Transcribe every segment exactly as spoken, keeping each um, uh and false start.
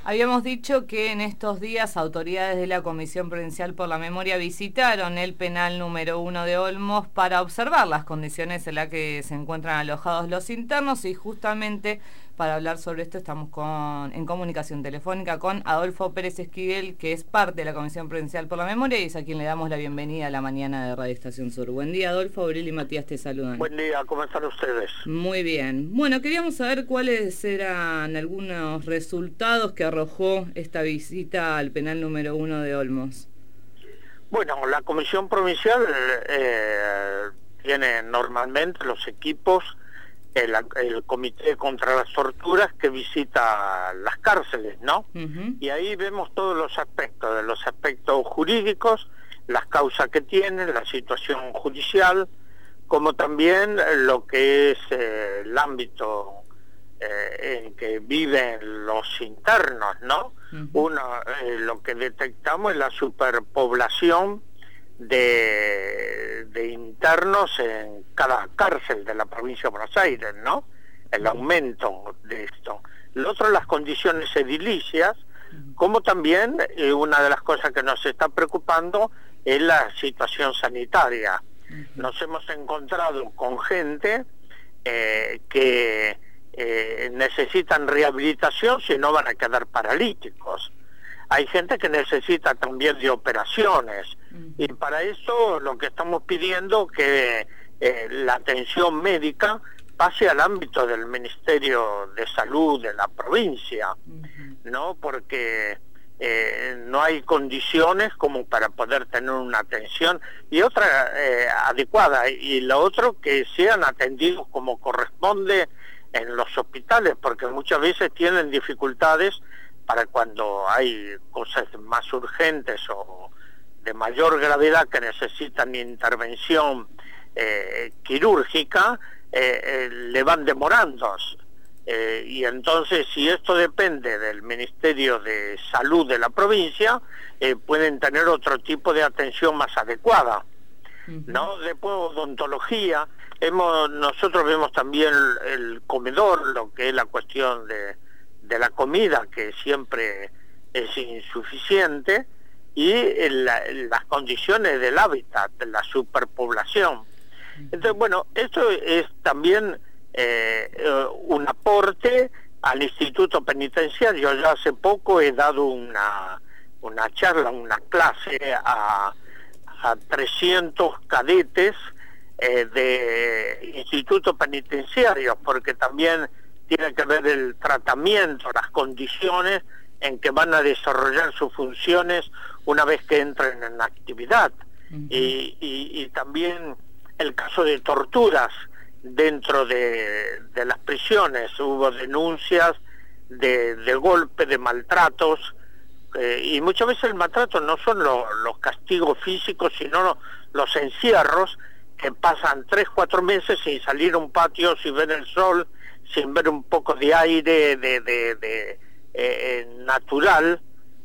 Habíamos dicho que en estos días autoridades de la Comisión Provincial por la Memoria visitaron el penal número uno de Olmos para observar las condiciones en las que se encuentran alojados los internos, y justamente para hablar sobre esto estamos con, en comunicación telefónica con Adolfo Pérez Esquivel, que es parte de la Comisión Provincial por la Memoria y es a quien le damos la bienvenida a la mañana de Radio Estación Sur. Buen día, Adolfo. Aurel y Matías te saludan. Buen día, ¿cómo están ustedes? Muy bien. Bueno, queríamos saber cuáles eran algunos resultados que arrojó esta visita al penal número uno de Olmos. Bueno, la Comisión Provincial eh, tiene normalmente los equipos, el, el Comité contra las Torturas que visita las cárceles, ¿no? Uh-huh. Y ahí vemos todos los aspectos, de los aspectos jurídicos, las causas que tienen, la situación judicial, como también lo que es eh, el ámbito eh, en que viven los internos, ¿no? Uh-huh. Uno, eh, lo que detectamos es la superpoblación de, de internos en cada cárcel de la provincia de Buenos Aires, ¿no? El aumento de esto. Lo otro, las condiciones edilicias, como también eh, una de las cosas que nos está preocupando es la situación sanitaria. Nos hemos encontrado con gente eh, que eh, necesitan rehabilitación, si no van a quedar paralíticos. Hay gente que necesita también de operaciones, uh-huh. y para eso lo que estamos pidiendo que eh, la atención médica pase al ámbito del Ministerio de Salud de la provincia, uh-huh. ¿no? Porque eh, no hay condiciones como para poder tener una atención y otra eh, adecuada, y lo otro, que sean atendidos como corresponde en los hospitales, porque muchas veces tienen dificultades para cuando hay cosas más urgentes o de mayor gravedad que necesitan intervención eh, quirúrgica, eh, eh, le van demorando. Eh, y entonces, si esto depende del Ministerio de Salud de la provincia, eh, pueden tener otro tipo de atención más adecuada, ¿no? Después, odontología, hemos, nosotros vemos también el, el comedor, lo que es la cuestión de, de la comida, que siempre es insuficiente, y el, las condiciones del hábitat, de la superpoblación. Entonces, bueno, esto es también eh, un aporte al Instituto Penitenciario. Yo hace poco he dado una, una charla, una clase a, a trescientos cadetes eh, de Instituto Penitenciario, porque también tiene que ver el tratamiento, las condiciones en que van a desarrollar sus funciones una vez que entren en actividad. Uh-huh. y, y, y también el caso de torturas dentro de, de las prisiones. Hubo denuncias de, de golpe, de maltratos, eh, y muchas veces el maltrato no son lo, los castigos físicos, sino lo, los encierros, que pasan tres, cuatro meses sin salir a un patio, sin ver el sol, sin ver un poco de aire de, de, de eh, natural.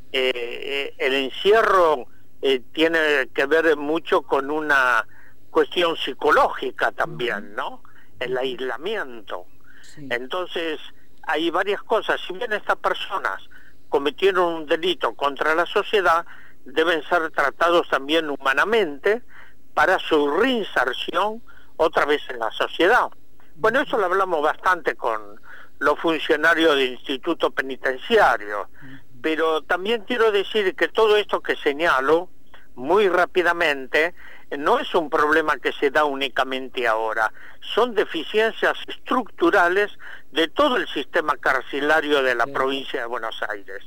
Eh, el encierro eh, tiene que ver mucho con una cuestión psicológica también, ¿no? El aislamiento. Sí. Entonces, hay varias cosas. Si bien estas personas cometieron un delito contra la sociedad, deben ser tratados también humanamente para su reinserción otra vez en la sociedad. Bueno, eso lo hablamos bastante con los funcionarios del Instituto Penitenciario, pero también quiero decir que todo esto que señalo muy rápidamente no es un problema que se da únicamente ahora, son deficiencias estructurales de todo el sistema carcelario de la sí. provincia de Buenos Aires.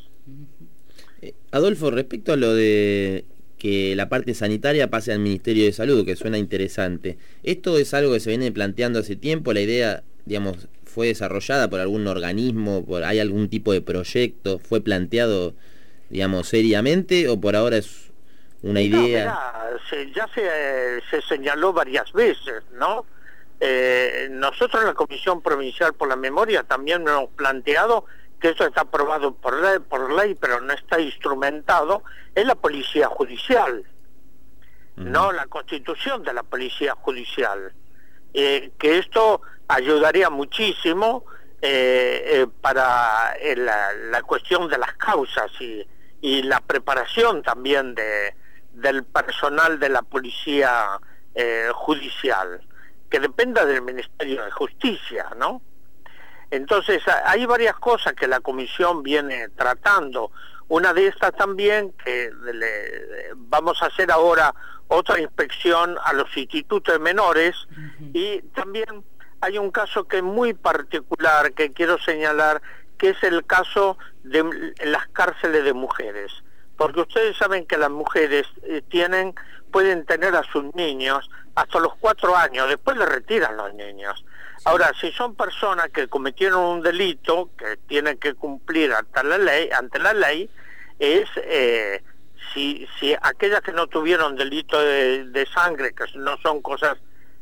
Eh, Adolfo, respecto a lo de que la parte sanitaria pase al Ministerio de Salud, que suena interesante, ¿esto es algo que se viene planteando hace tiempo? ¿La idea, digamos, fue desarrollada por algún organismo? Por, ¿hay algún tipo de proyecto? ¿Fue planteado, digamos, seriamente o por ahora es una idea? No, mirá, se, ya se, se señaló varias veces, ¿no? Eh, nosotros en la Comisión Provincial por la Memoria también hemos planteado que esto está aprobado por ley, por ley, pero no está instrumentado, es la Policía Judicial, uh-huh. no la constitución de la Policía Judicial. Eh, que esto ayudaría muchísimo eh, para eh, la, la cuestión de las causas y, y la preparación también de, del personal de la policía eh, judicial, que dependa del Ministerio de Justicia, ¿no? Entonces hay varias cosas que la comisión viene tratando. Una de estas también, que le, vamos a hacer ahora otra inspección a los institutos de menores, uh-huh. Y también hay un caso que es muy particular, que quiero señalar, que es el caso de las cárceles de mujeres. Porque ustedes saben que las mujeres eh, tienen, pueden tener a sus niños hasta los cuatro años, después le retiran los niños. Ahora, si son personas que cometieron un delito, que tienen que cumplir ante la ley, ante la ley es eh, si, si aquellas que no tuvieron delito de, de sangre, que no son cosas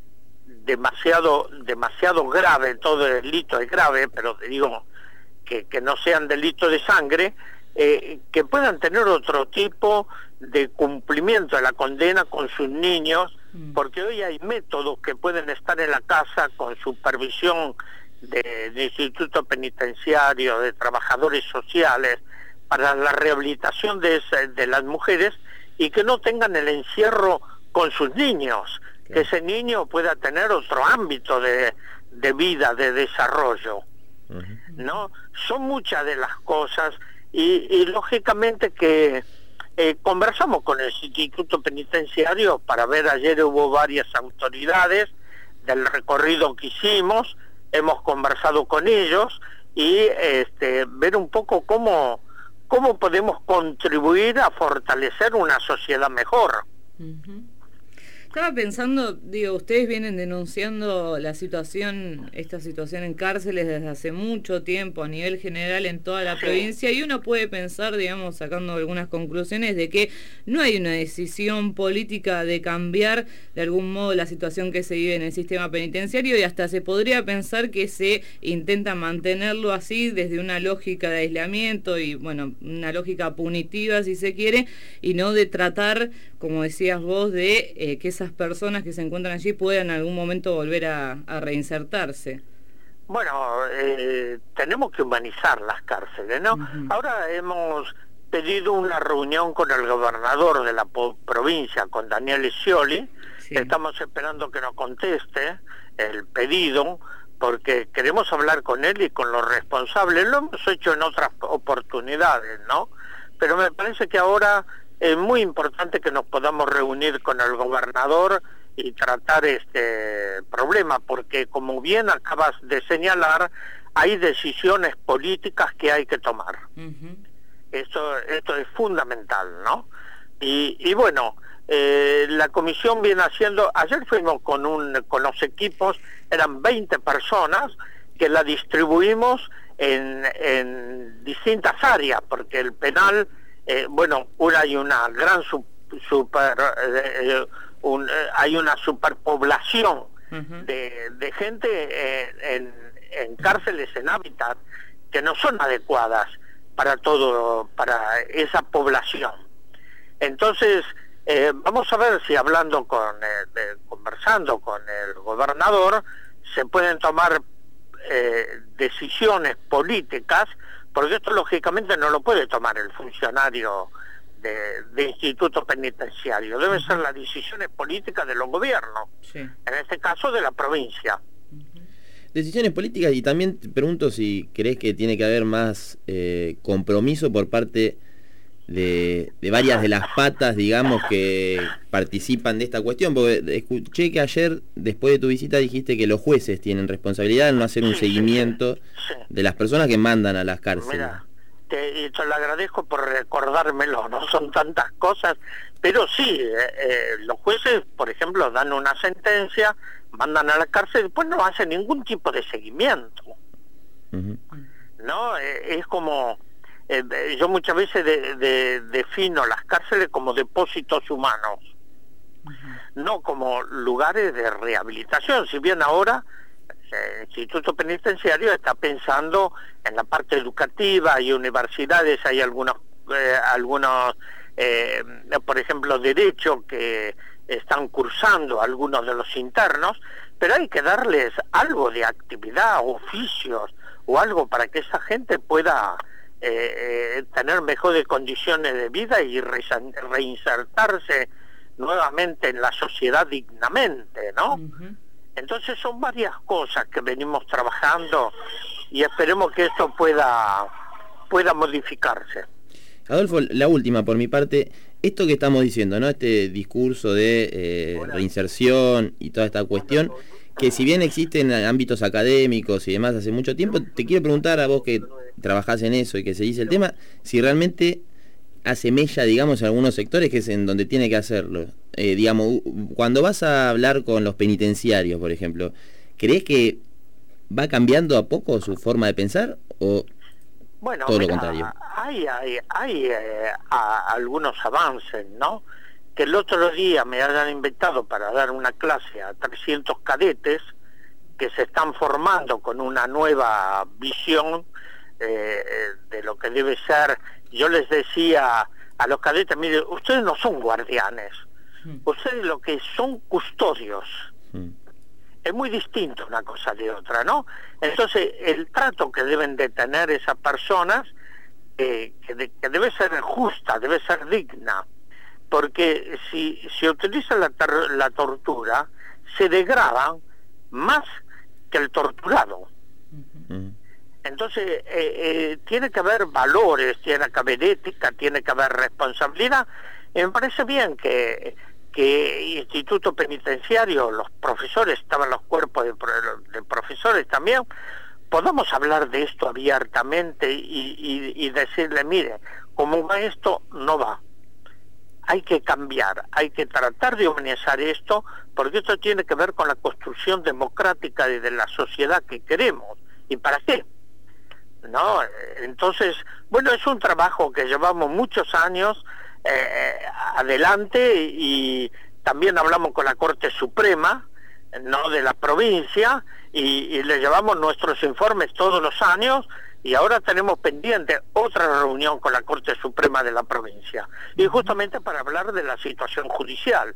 demasiado demasiado graves, todo delito es grave, pero digo que, que no sean delitos de sangre, eh, que puedan tener otro tipo de cumplimiento de la condena con sus niños, porque hoy hay métodos que pueden estar en la casa con supervisión de, de instituto penitenciario, de trabajadores sociales, para la rehabilitación de, ese, de las mujeres, y que no tengan el encierro con sus niños, okay. Que ese niño pueda tener otro ámbito de, de vida, de desarrollo, uh-huh. ¿no? Son muchas de las cosas, y, y lógicamente que Eh, conversamos con el Instituto Penitenciario para ver, ayer hubo varias autoridades del recorrido que hicimos, hemos conversado con ellos y este, ver un poco cómo, cómo podemos contribuir a fortalecer una sociedad mejor. Uh-huh. Estaba pensando, digo, ustedes vienen denunciando la situación, esta situación en cárceles desde hace mucho tiempo a nivel general en toda la sí. provincia, y uno puede pensar, digamos, sacando algunas conclusiones, de que no hay una decisión política de cambiar de algún modo la situación que se vive en el sistema penitenciario, y hasta se podría pensar que se intenta mantenerlo así desde una lógica de aislamiento y, bueno, una lógica punitiva, si se quiere, y no de tratar, como decías vos, de eh, que esas personas que se encuentran allí puedan en algún momento volver a, a reinsertarse. Bueno, eh, tenemos que humanizar las cárceles, ¿no? Uh-huh. Ahora hemos pedido una reunión con el gobernador de la provincia, con Daniel Scioli. Sí. Estamos esperando que nos conteste el pedido, porque queremos hablar con él y con los responsables. Lo hemos hecho en otras oportunidades, ¿no? Pero me parece que ahora es muy importante que nos podamos reunir con el gobernador y tratar este problema, porque como bien acabas de señalar, hay decisiones políticas que hay que tomar. Uh-huh. Esto, esto es fundamental, ¿no? Y, y bueno, eh, la comisión viene haciendo, ayer fuimos con, un, con los equipos, eran veinte personas, que la distribuimos en, en distintas áreas, porque el penal... Eh, bueno, una, hay una gran su, super, eh, un, eh, hay una superpoblación uh-huh. de, de gente eh, en, en cárceles, en hábitat, que no son adecuadas para todo, para esa población. Entonces, eh, vamos a ver si hablando con, eh, de, conversando con el gobernador, se pueden tomar eh, decisiones políticas, porque esto lógicamente no lo puede tomar el funcionario de, de instituto penitenciario, deben ser las decisiones políticas de los gobiernos, sí. En este caso de la provincia. Decisiones políticas, y también te pregunto si crees que tiene que haber más eh, compromiso por parte de, de varias de las patas, digamos, que participan de esta cuestión, porque escuché que ayer, después de tu visita, dijiste que los jueces tienen responsabilidad en no hacer un sí, seguimiento sí, sí. de las personas que mandan a las cárceles. Mira, te, te lo agradezco por recordármelo, no son tantas cosas, pero sí, eh, eh, los jueces, por ejemplo, dan una sentencia, mandan a la cárcel, después no hacen ningún tipo de seguimiento. Uh-huh. ¿No? Eh, es como... Eh, yo muchas veces de, de, defino las cárceles como depósitos humanos, uh-huh. no como lugares de rehabilitación, si bien ahora el Instituto Penitenciario está pensando en la parte educativa y universidades, hay algunos, eh, algunos eh, por ejemplo, derecho que están cursando algunos de los internos, pero hay que darles algo de actividad, oficios, o algo para que esa gente pueda eh, eh, tener mejores condiciones de vida y re reinsertarse nuevamente en la sociedad dignamente, ¿no? Uh-huh. Entonces son varias cosas que venimos trabajando y esperemos que esto pueda, pueda modificarse. Adolfo, la última por mi parte, esto que estamos diciendo, ¿no? Este discurso de eh, reinserción y toda esta cuestión, que si bien existen ámbitos académicos y demás hace mucho tiempo, te quiero preguntar a vos que trabajás en eso y que seguís el tema, si realmente hace mella, digamos, en algunos sectores, que es en donde tiene que hacerlo. Eh, digamos, cuando vas a hablar con los penitenciarios, por ejemplo, ¿crees que va cambiando a poco su forma de pensar o bueno, todo mira, lo contrario? Hay, hay, hay eh, a, algunos avances, ¿no? Que el otro día me hayan invitado para dar una clase a trescientos cadetes que se están formando con una nueva visión eh, de lo que debe ser. Yo les decía a los cadetes, mire, ustedes no son guardianes, ustedes lo que son custodios. Mm. Es muy distinto una cosa de otra, ¿no? Entonces, el trato que deben de tener esas personas, eh, que, de, que debe ser justa, debe ser digna, porque si se utiliza la, la tortura, se degradan más que el torturado. Uh-huh. Entonces, eh, eh, tiene que haber valores, tiene que haber ética, tiene que haber responsabilidad. Y me parece bien que, que instituto penitenciario, los profesores, estaban los cuerpos de, de profesores también, podamos hablar de esto abiertamente y, y, y decirle, mire, como va esto, no va. Hay que cambiar, hay que tratar de humanizar esto, porque esto tiene que ver con la construcción democrática de, de la sociedad que queremos. ¿Y para qué? ¿No? Entonces, bueno, es un trabajo que llevamos muchos años eh, adelante y también hablamos con la Corte Suprema, ¿no?, de la provincia y, y le llevamos nuestros informes todos los años y ahora tenemos pendiente otra reunión con la Corte Suprema de la provincia y justamente para hablar de la situación judicial.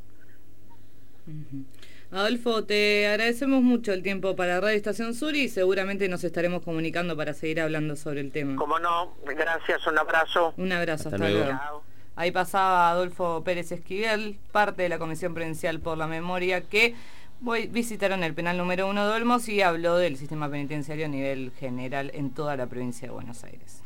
Uh-huh. Adolfo, te agradecemos mucho el tiempo para Radio Estación Sur y seguramente nos estaremos comunicando para seguir hablando sobre el tema. Como no, gracias, un abrazo. Un abrazo, hasta, hasta luego. luego. Ahí pasaba Adolfo Pérez Esquivel, parte de la Comisión Provincial por la Memoria, que hoy visitaron el penal número uno de Olmos y habló del sistema penitenciario a nivel general en toda la provincia de Buenos Aires.